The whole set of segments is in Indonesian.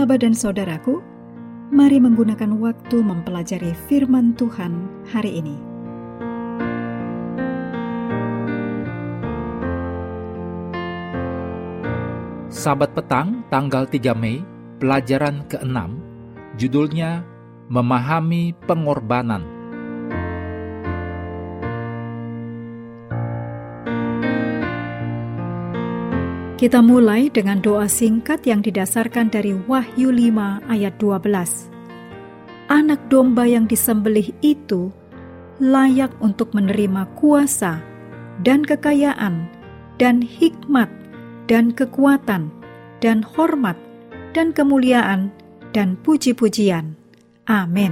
Sahabat dan saudaraku, mari menggunakan waktu mempelajari firman Tuhan hari ini. Sabat petang, tanggal 3 Mei, pelajaran ke-6, judulnya Memahami Pengorbanan. Kita mulai dengan doa singkat yang didasarkan dari Wahyu 5 ayat 12. Anak domba yang disembelih itu layak untuk menerima kuasa dan kekayaan dan hikmat dan kekuatan dan hormat dan kemuliaan dan puji-pujian. Amin.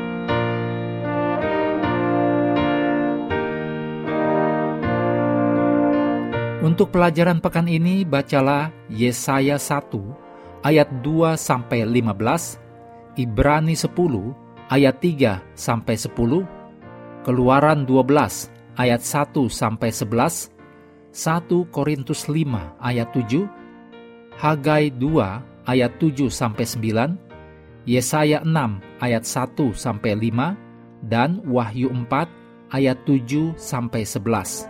Untuk pelajaran pekan ini, bacalah Yesaya 1 ayat 2-15, Ibrani 10 ayat 3-10, Keluaran 12 ayat 1-11, 1 Korintus 5 ayat 7, Hagai 2 ayat 7-9, Yesaya 6 ayat 1-5, dan Wahyu 4 ayat 7-11.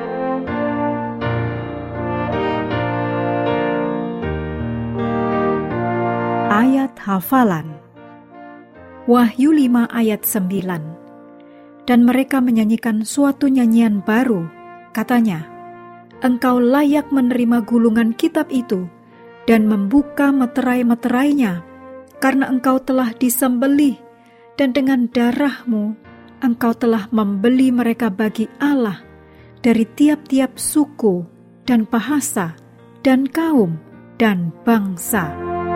Ayat hafalan. Wahyu 5 ayat 9. Dan mereka menyanyikan suatu nyanyian baru, katanya, Engkau layak menerima gulungan kitab itu dan membuka meterai-meterainya, karena engkau telah disembelih, dan dengan darahmu engkau telah membeli mereka bagi Allah dari tiap-tiap suku dan bahasa dan kaum dan bangsa.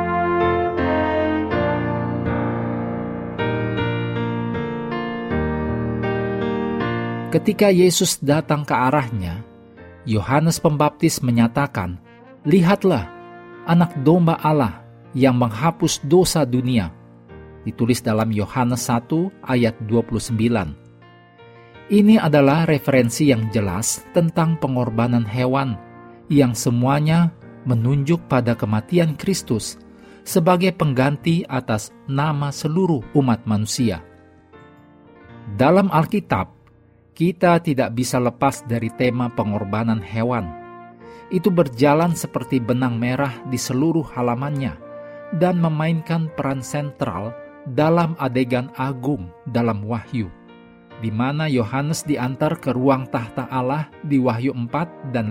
Ketika Yesus datang ke arahnya, Yohanes Pembaptis menyatakan, Lihatlah, anak domba Allah yang menghapus dosa dunia. Ditulis dalam Yohanes 1 ayat 29. Ini adalah referensi yang jelas tentang pengorbanan hewan yang semuanya menunjuk pada kematian Kristus sebagai pengganti atas nama seluruh umat manusia. Dalam Alkitab, kita tidak bisa lepas dari tema pengorbanan hewan. Itu berjalan seperti benang merah di seluruh halamannya dan memainkan peran sentral dalam adegan agung dalam Wahyu, di mana Yohanes diantar ke ruang tahta Allah di Wahyu 4 dan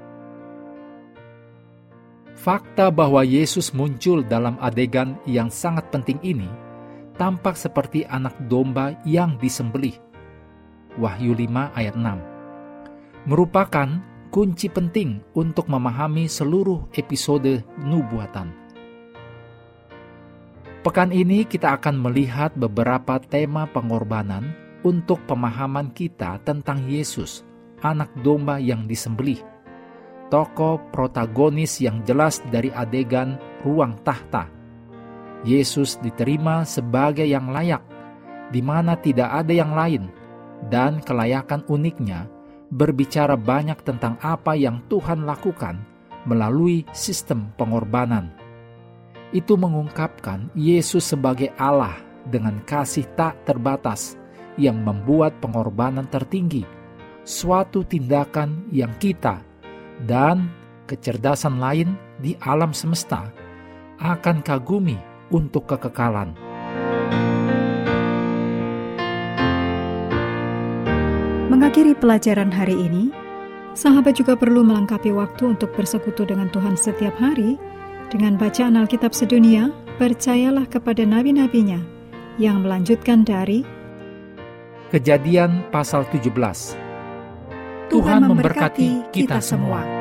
5. Fakta bahwa Yesus muncul dalam adegan yang sangat penting ini tampak seperti anak domba yang disembelih. Wahyu 5 ayat 6 merupakan kunci penting untuk memahami seluruh episode nubuatan. Pekan ini kita akan melihat beberapa tema pengorbanan untuk pemahaman kita tentang Yesus, anak domba yang disembelih, tokoh protagonis yang jelas dari adegan ruang tahta. Yesus diterima sebagai yang layak, di mana tidak ada yang lain, dan kelayakan uniknya berbicara banyak tentang apa yang Tuhan lakukan melalui sistem pengorbanan. Itu mengungkapkan Yesus sebagai Allah dengan kasih tak terbatas yang membuat pengorbanan tertinggi, suatu tindakan yang kita dan kecerdasan lain di alam semesta akan kagumi untuk kekekalan. Mengakhiri pelajaran hari ini, sahabat juga perlu melengkapi waktu untuk bersekutu dengan Tuhan setiap hari dengan bacaan Alkitab sedunia. Percayalah kepada nabi-nabinya yang melanjutkan dari Kejadian pasal 17. Tuhan memberkati kita semua.